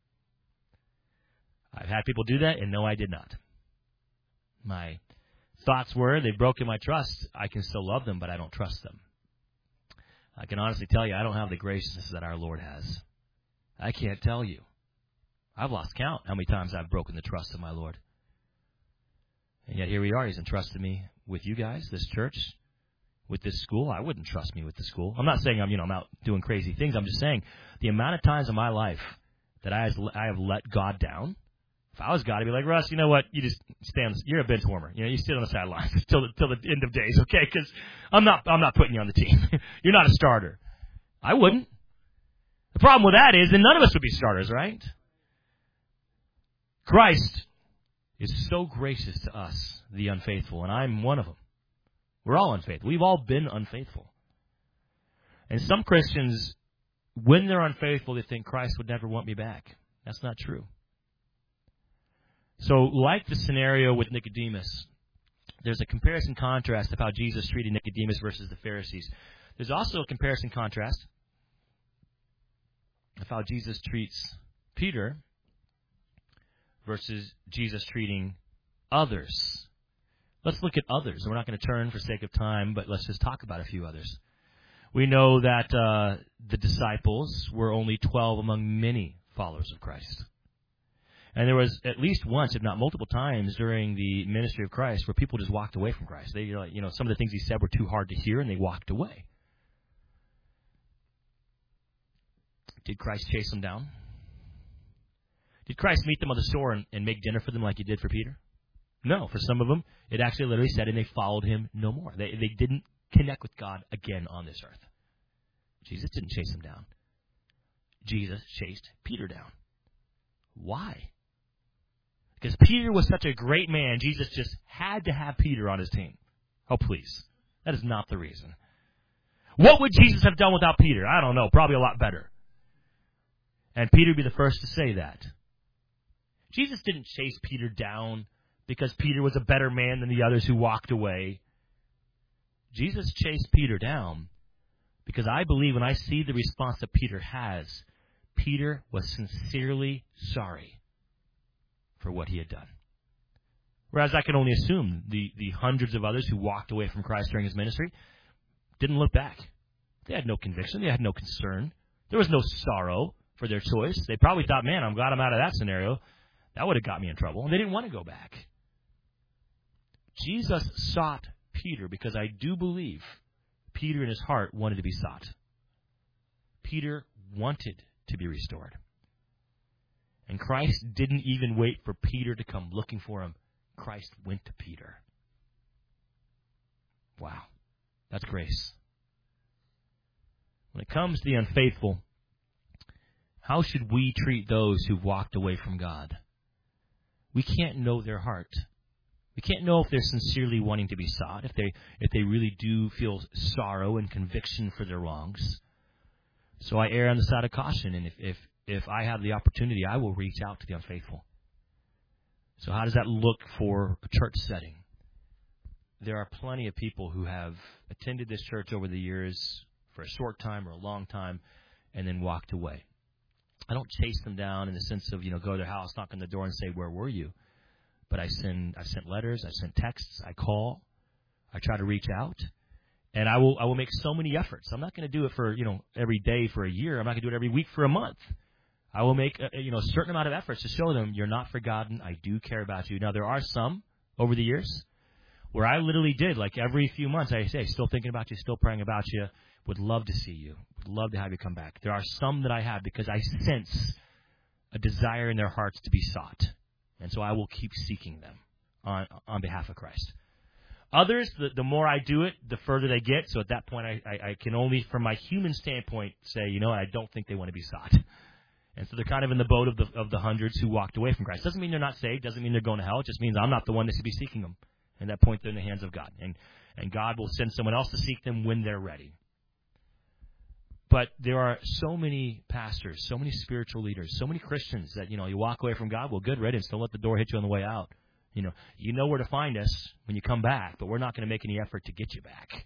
S1: I've had people do that, and no, I did not. My thoughts were, they've broken my trust. I can still love them, but I don't trust them. I can honestly tell you, I don't have the graciousness that our Lord has. I can't tell you. I've lost count how many times I've broken the trust of my Lord. And yet here we are. He's entrusted me with you guys, this church, with this school. I wouldn't trust me with the school. I'm not saying I'm out doing crazy things. I'm just saying the amount of times in my life that I have let God down. If I was God, I'd be like, Russ, you know what? You just you're a bench warmer. You sit on the sidelines till the end of days, okay? Because I'm not putting you on the team. You're not a starter. I wouldn't. The problem with that is that none of us would be starters, right? Christ is so gracious to us, the unfaithful, and I'm one of them. We're all unfaithful. We've all been unfaithful. And some Christians, when they're unfaithful, they think Christ would never want me back. That's not true. So, like the scenario with Nicodemus, there's a comparison contrast of how Jesus treated Nicodemus versus the Pharisees. There's also a comparison contrast of how Jesus treats Peter versus Jesus treating others. Let's look at others. We're not going to turn for sake of time, but let's just talk about a few others. We know that the disciples were only 12 among many followers of Christ. And there was at least once, if not multiple times, during the ministry of Christ where people just walked away from Christ. They, some of the things he said were too hard to hear, and they walked away. Did Christ chase them down? Did Christ meet them on the shore and make dinner for them like he did for Peter? No. For some of them, it actually literally said, and they followed him no more. They didn't connect with God again on this earth. Jesus didn't chase them down. Jesus chased Peter down. Why? Because Peter was such a great man, Jesus just had to have Peter on his team. Oh, please. That is not the reason. What would Jesus have done without Peter? I don't know. Probably a lot better. And Peter would be the first to say that. Jesus didn't chase Peter down because Peter was a better man than the others who walked away. Jesus chased Peter down because I believe when I see the response that Peter has, Peter was sincerely sorry for what he had done. Whereas I can only assume the hundreds of others who walked away from Christ during his ministry didn't look back. They had no conviction. They had no concern. There was no sorrow for their choice. They probably thought, man, I'm glad I'm out of that scenario. That would have got me in trouble. And they didn't want to go back. Jesus sought Peter because I do believe Peter in his heart wanted to be sought. Peter wanted to be restored. And Christ didn't even wait for Peter to come looking for him. Christ went to Peter. Wow. That's grace. When it comes to the unfaithful, How should we treat those who've walked away from God? We can't know their heart. We can't know if they're sincerely wanting to be sought, if they really do feel sorrow and conviction for their wrongs. So I err on the side of caution, and if I have the opportunity, I will reach out to the unfaithful. So how does that look for a church setting? There are plenty of people who have attended this church over the years for a short time or a long time and then walked away. I don't chase them down in the sense of, go to their house, knock on the door and say, "Where were you?" But I've sent letters, I sent texts, I call, I try to reach out, and I will make so many efforts. I'm not going to do it for, every day for a year. I'm not going to do it every week for a month. I will make a certain amount of efforts to show them you're not forgotten. I do care about you. Now, there are some over the years where I literally did, like every few months, I say, still thinking about you, still praying about you, would love to see you, would love to have you come back. There are some that I have because I sense a desire in their hearts to be sought. And so I will keep seeking them on behalf of Christ. Others, the more I do it, the further they get. So at that point, I can only, from my human standpoint, say, I don't think they want to be sought. And so they're kind of in the boat of the hundreds who walked away from Christ. Doesn't mean they're not saved. Doesn't mean they're going to hell. It just means I'm not the one that should be seeking them. And at that point, they're in the hands of God. And God will send someone else to seek them when they're ready. But there are so many pastors, so many spiritual leaders, so many Christians that, you walk away from God, well, good riddance. Don't let the door hit you on the way out. You know where to find us when you come back, but we're not going to make any effort to get you back.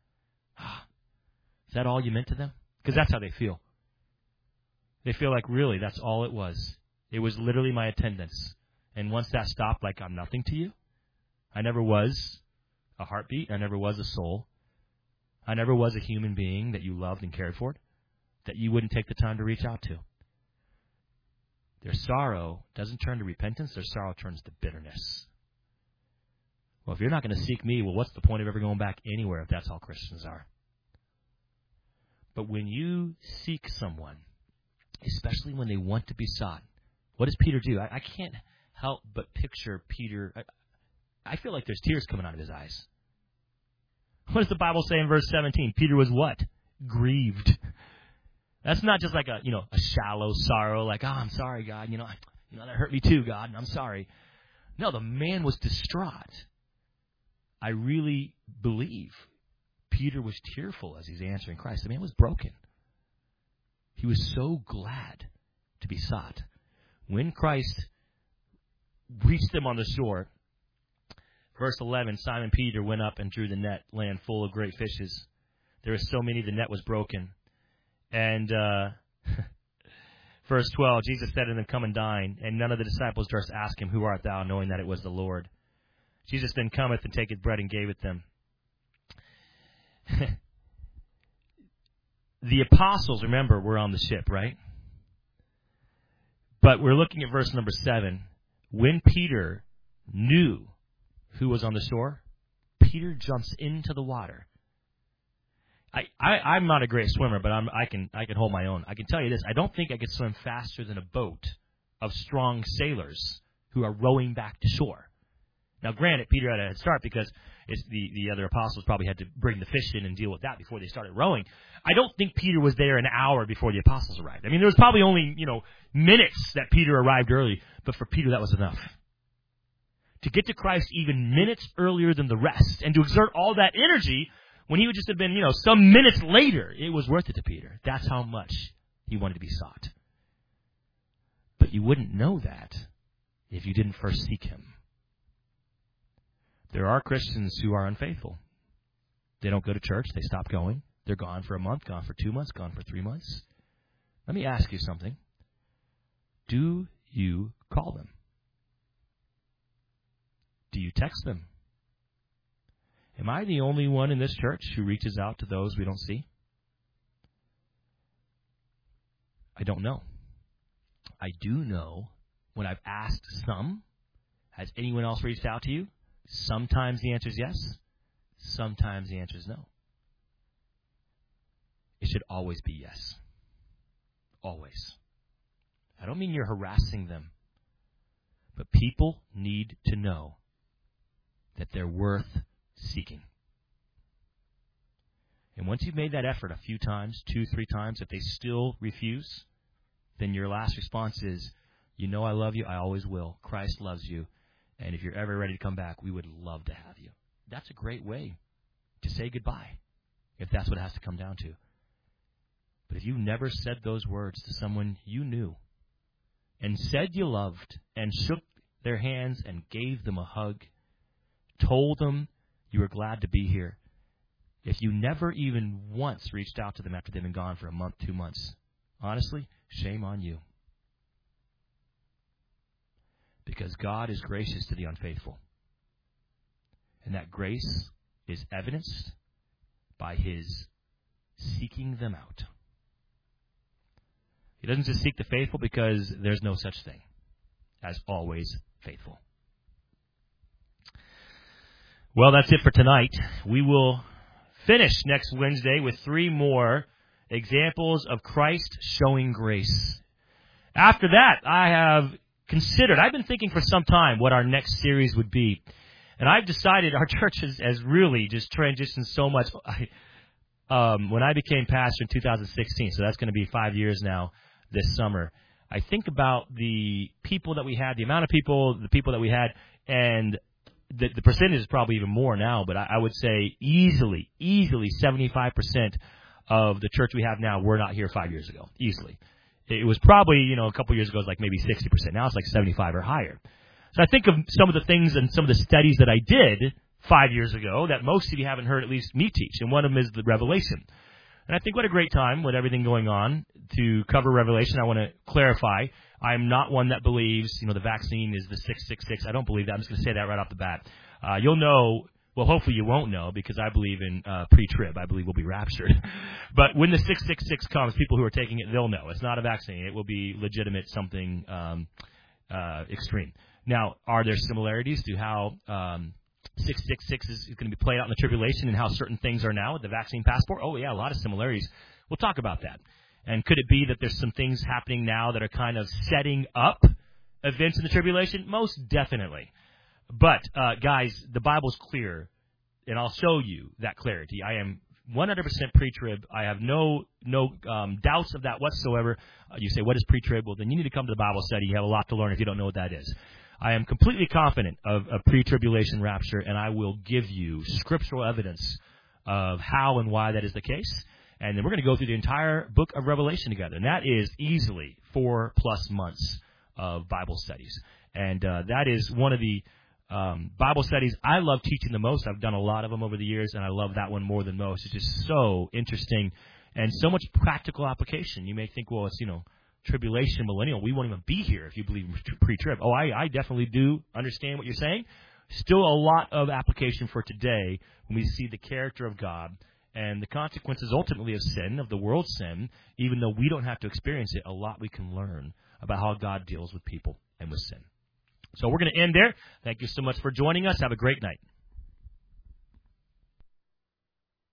S1: Is that all you meant to them? Because that's how they feel. They feel like, really, that's all it was. It was literally my attendance. And once that stopped, like, I'm nothing to you. I never was a heartbeat. I never was a soul. I never was a human being that you loved and cared for, that you wouldn't take the time to reach out to. Their sorrow doesn't turn to repentance. Their sorrow turns to bitterness. Well, if you're not going to seek me, well, what's the point of ever going back anywhere if that's how Christians are? But when you seek someone, especially when they want to be sought, what does Peter do? I can't help but picture Peter. I feel like there's tears coming out of his eyes. What does the Bible say in verse 17? Peter was what? Grieved. That's not just like a shallow sorrow, like, I'm sorry, God, that hurt me too, God, and I'm sorry. No, the man was distraught. I really believe Peter was tearful as he's answering Christ. The man was broken. He was so glad to be sought. When Christ reached them on the shore, verse 11, Simon Peter went up and drew the net, land full of great fishes. There were so many, the net was broken. And verse 12, Jesus said to them, "Come and dine." And none of the disciples durst ask him, "Who art thou?" knowing that it was the Lord. Jesus then cometh and taketh bread and gave it them. The apostles, remember, were on the ship, right? But we're looking at verse number 7. When Peter knew who was on the shore, Peter jumps into the water. I'm not a great swimmer, but I can hold my own. I can tell you this: I don't think I could swim faster than a boat of strong sailors who are rowing back to shore. Now, granted, Peter had a head start because the other apostles probably had to bring the fish in and deal with that before they started rowing. I don't think Peter was there an hour before the apostles arrived. I mean, there was probably only minutes that Peter arrived early, but for Peter that was enough. To get to Christ even minutes earlier than the rest, and to exert all that energy when he would just have been, some minutes later, it was worth it to Peter. That's how much he wanted to be sought. But you wouldn't know that if you didn't first seek him. There are Christians who are unfaithful. They don't go to church. They stop going. They're gone for a month, gone for 2 months, gone for 3 months. Let me ask you something. Do you call them? Do you text them? Am I the only one in this church who reaches out to those we don't see? I don't know. I do know when I've asked some, has anyone else reached out to you? Sometimes the answer is yes. Sometimes the answer is no. It should always be yes. Always. I don't mean you're harassing them. But people need to know that they're worth seeking. And once you've made that effort a few times, 2, 3 times, if they still refuse, then your last response is, you know I love you, I always will. Christ loves you. And if you're ever ready to come back, we would love to have you. That's a great way to say goodbye, if that's what it has to come down to. But if you never said those words to someone you knew and said you loved and shook their hands and gave them a hug, told them you were glad to be here, if you never even once reached out to them after they've been gone for a month, 2 months, honestly, shame on you. Because God is gracious to the unfaithful. And that grace is evidenced by His seeking them out. He doesn't just seek the faithful because there's no such thing as always faithful. Well, that's it for tonight. We will finish next Wednesday with 3 more examples of Christ showing grace. After that, I've been thinking for some time what our next series would be. And I've decided our church has really just transitioned so much. When I became pastor in 2016, so that's going to be 5 years now this summer, I think about the people that we had, the amount of people, the people that we had, and the percentage is probably even more now, but I would say easily 75% of the church we have now were not here 5 years ago, easily. It was probably, a couple years ago, it was like maybe 60%. Now it's like 75 or higher. So I think of some of the things and some of the studies that I did 5 years ago that most of you haven't heard at least me teach, and one of them is the Revelation. And I think what a great time with everything going on to cover Revelation. I want to clarify, I'm not one that believes, the vaccine is the 666. I don't believe that. I'm just going to say that right off the bat. You'll know. Well, hopefully you won't know, because I believe in pre-trib. I believe we'll be raptured. But when the 666 comes, people who are taking it, they'll know. It's not a vaccine. It will be legitimate something extreme. Now, are there similarities to how 666 is going to be played out in the tribulation and how certain things are now with the vaccine passport? Oh, yeah, a lot of similarities. We'll talk about that. And could it be that there's some things happening now that are kind of setting up events in the tribulation? Most definitely. But, guys, the Bible's clear, and I'll show you that clarity. I am 100% pre-trib. I have no doubts of that whatsoever. You say, what is pre-trib? Well, then you need to come to the Bible study. You have a lot to learn if you don't know what that is. I am completely confident of a pre-tribulation rapture, and I will give you scriptural evidence of how and why that is the case. And then we're going to go through the entire book of Revelation together, and that is easily 4+ months of Bible studies. And that is one of the Bible studies I love teaching the most. I've done a lot of them over the years, and I love that one more than most. It's just so interesting and so much practical application. You may think, well, it's, tribulation, millennial. We won't even be here if you believe pre-trib. Oh, I definitely do understand what you're saying. Still a lot of application for today when we see the character of God and the consequences ultimately of sin, of the world's sin. Even though we don't have to experience it, a lot we can learn about how God deals with people and with sin. So we're going to end there. Thank you so much for joining us. Have a great night.